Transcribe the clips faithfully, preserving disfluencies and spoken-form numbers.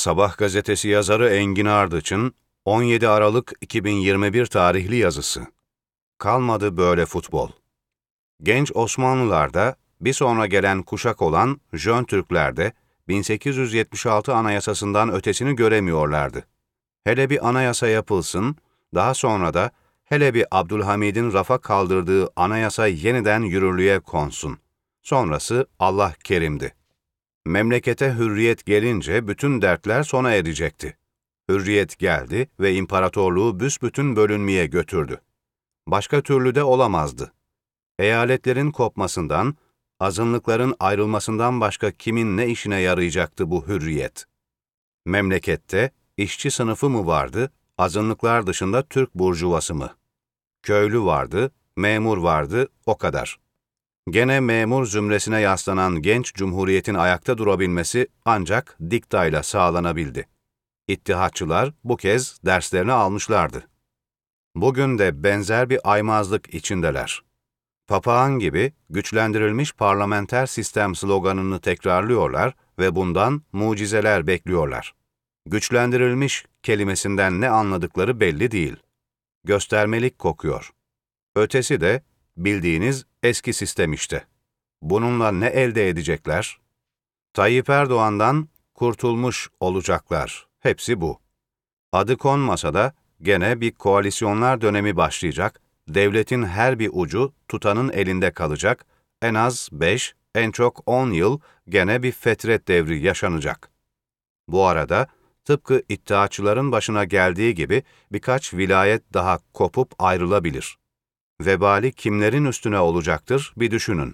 Sabah gazetesi yazarı Engin Ardıç'ın on yedi Aralık iki bin yirmi bir tarihli yazısı. Kalmadı böyle futbol. Genç Osmanlılar'da bir sonra gelen kuşak olan Jön Türkler'de bin sekiz yüz yetmiş altı Anayasasından ötesini göremiyorlardı. Hele bir anayasa yapılsın, daha sonra da hele bir Abdülhamid'in rafa kaldırdığı anayasa yeniden yürürlüğe konsun. Sonrası Allah kerimdi. Memlekete hürriyet gelince bütün dertler sona erecekti. Hürriyet geldi ve imparatorluğu büsbütün bölünmeye götürdü. Başka türlü de olamazdı. Eyaletlerin kopmasından, azınlıkların ayrılmasından başka kimin ne işine yarayacaktı bu hürriyet? Memlekette işçi sınıfı mı vardı, azınlıklar dışında Türk burjuvası mı? Köylü vardı, memur vardı, o kadar. Gene memur zümresine yaslanan genç cumhuriyetin ayakta durabilmesi ancak diktayla sağlanabildi. İttihatçılar bu kez derslerini almışlardı. Bugün de benzer bir aymazlık içindeler. Papağan gibi güçlendirilmiş parlamenter sistem sloganını tekrarlıyorlar ve bundan mucizeler bekliyorlar. Güçlendirilmiş kelimesinden ne anladıkları belli değil. Göstermelik kokuyor. Ötesi de bildiğiniz eski sistem işte. Bununla ne elde edecekler? Tayyip Erdoğan'dan kurtulmuş olacaklar. Hepsi bu. Adı konmasa da gene bir koalisyonlar dönemi başlayacak, devletin her bir ucu tutanın elinde kalacak, en az beş, en çok on yıl gene bir fetret devri yaşanacak. Bu arada tıpkı iddiaçıların başına geldiği gibi birkaç vilayet daha kopup ayrılabilir. Vebali kimlerin üstüne olacaktır bir düşünün.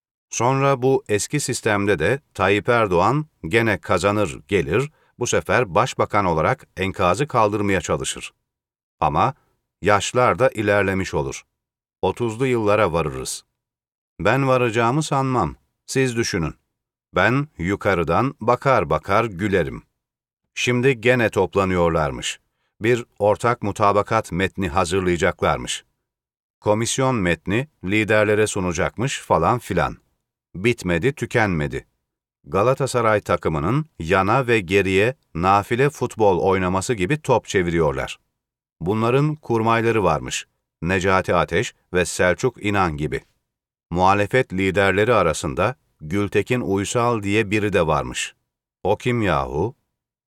Sonra bu eski sistemde de Tayyip Erdoğan gene kazanır gelir, bu sefer başbakan olarak enkazı kaldırmaya çalışır. Ama yaşlar da ilerlemiş olur. Otuzlu yıllara varırız. Ben varacağımı sanmam, siz düşünün. Ben yukarıdan bakar bakar gülerim. Şimdi gene toplanıyorlarmış. Bir ortak mutabakat metni hazırlayacaklarmış. Komisyon metni liderlere sunacakmış falan filan. Bitmedi, tükenmedi. Galatasaray takımının yana ve geriye nafile futbol oynaması gibi top çeviriyorlar. Bunların kurmayları varmış. Necati Ateş ve Selçuk İnan gibi. Muhalefet liderleri arasında Gültekin Uysal diye biri de varmış. O kim yahu?